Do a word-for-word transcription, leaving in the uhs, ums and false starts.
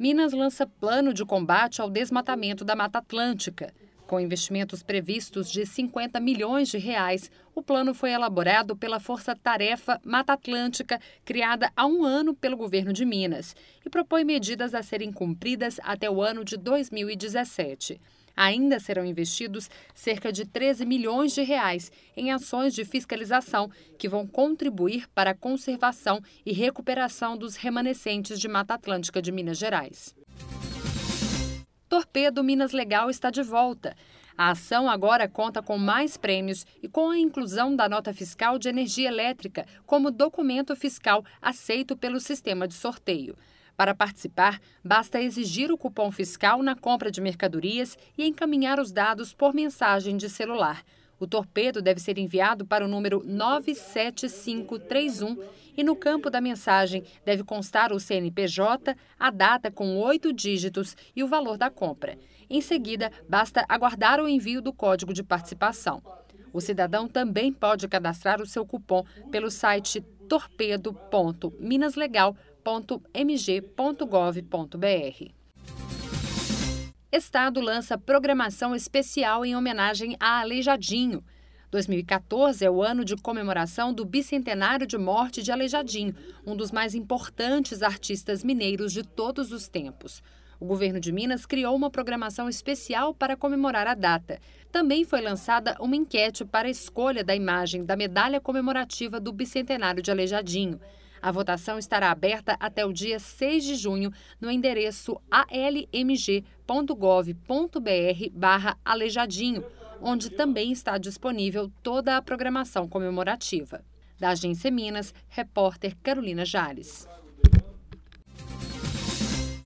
Minas lança plano de combate ao desmatamento da Mata Atlântica. Com investimentos previstos de cinquenta milhões de reais, o plano foi elaborado pela Força Tarefa Mata Atlântica, criada há um ano pelo governo de Minas, e propõe medidas a serem cumpridas até o ano de dois mil e dezessete. Ainda serão investidos cerca de treze milhões de reais em ações de fiscalização que vão contribuir para a conservação e recuperação dos remanescentes de Mata Atlântica de Minas Gerais. Torpedo Minas Legal está de volta. A ação agora conta com mais prêmios e com a inclusão da nota fiscal de energia elétrica como documento fiscal aceito pelo sistema de sorteio. Para participar, basta exigir o cupom fiscal na compra de mercadorias e encaminhar os dados por mensagem de celular. O torpedo deve ser enviado para o número nove sete cinco três um e no campo da mensagem deve constar o C N P J, a data com oito dígitos e o valor da compra. Em seguida, basta aguardar o envio do código de participação. O cidadão também pode cadastrar o seu cupom pelo site torpedo ponto minaslegal ponto m g ponto gov ponto b r. Estado lança programação especial em homenagem a Aleijadinho. dois mil e quatorze é o ano de comemoração do bicentenário de morte de Aleijadinho, um dos mais importantes artistas mineiros de todos os tempos. O governo de Minas criou uma programação especial para comemorar a data. Também foi lançada uma enquete para a escolha da imagem da medalha comemorativa do bicentenário de Aleijadinho. A votação estará aberta até o dia seis de junho no endereço a l m g ponto gov ponto b r barra Aleijadinho, onde também está disponível toda a programação comemorativa. Da Agência Minas, repórter Carolina Jales.